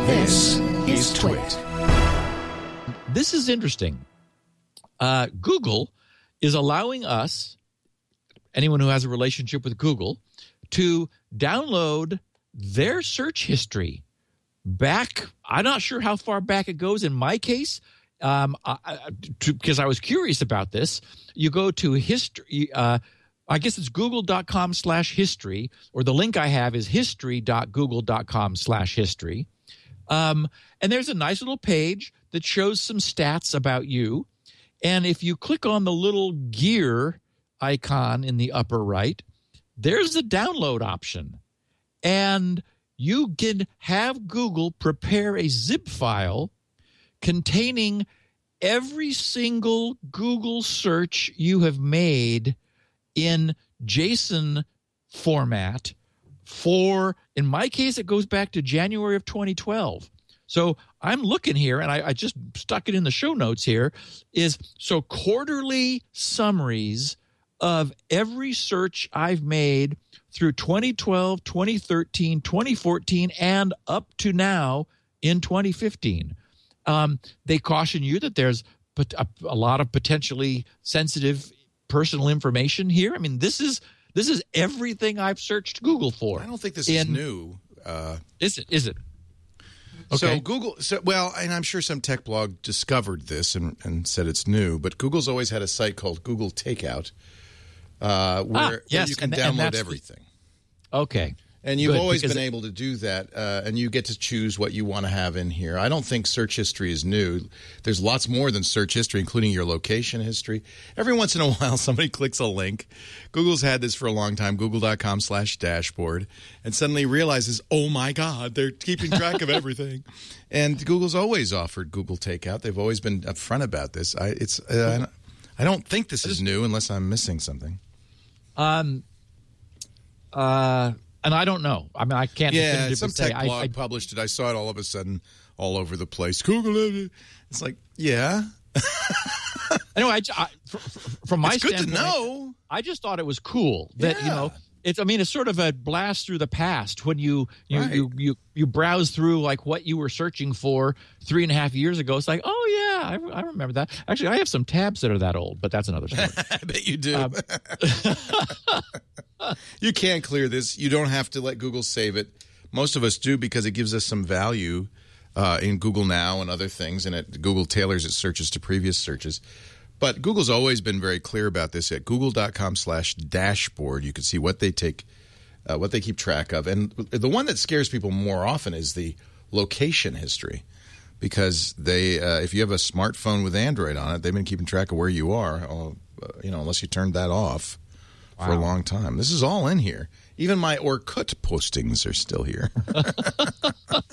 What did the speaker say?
This is Twit. This is interesting. Google is allowing us, anyone who has a relationship with Google, to download their search history back. I'm not sure how far back it goes. In my case, because I was curious about this, you go to history. I guess it's google.com/history, or the link I have is history.google.com/history. And there's a nice little page that shows some stats about you. And if you click on the little gear icon in the upper right, there's a download option. And you can have Google prepare a zip file containing every single Google search you have made in JSON format for, in my case, it goes back to January of 2012. So I'm looking here, and I just stuck it in the show notes here, so quarterly summaries of every search I've made through 2012, 2013, 2014, and up to now in 2015. They caution you that there's a lot of potentially sensitive personal information here. I mean, this is everything I've searched Google for. I don't think this is new. Is it? Okay. So Google, and I'm sure some tech blog discovered this and said it's new, but Google's always had a site called Google Takeout where you can download everything. Okay. And you've always been able to do that, and you get to choose what you want to have in here. I don't think search history is new. There's lots more than search history, including your location history. Every once in a while, somebody clicks a link. Google's had this for a long time, google.com/dashboard, and suddenly realizes, oh, my God, they're keeping track of everything. And Google's always offered Google Takeout. They've always been upfront about this. I don't think this is new unless I'm missing something. And I don't know. I mean, I can't. Yeah, some tech blog published it. I saw it all of a sudden all over the place. Google. It's like, yeah. Anyway, from my standpoint, good to know. I just thought it was cool that it's. I mean, it's sort of a blast through the past when you browse through like what you were searching for 3.5 years ago. It's like, oh yeah, I remember that. Actually, I have some tabs that are that old, but that's another story. I bet you do. You can't clear this. You don't have to let Google save it. Most of us do because it gives us some value in Google Now and other things, and Google tailors its searches to previous searches. But Google's always been very clear about this. At google.com/dashboard, you can see what they keep track of. And the one that scares people more often is the location history, because if you have a smartphone with Android on it, they've been keeping track of where you are, unless you turned that off for a long time. This is all in here. Even my Orkut postings are still here.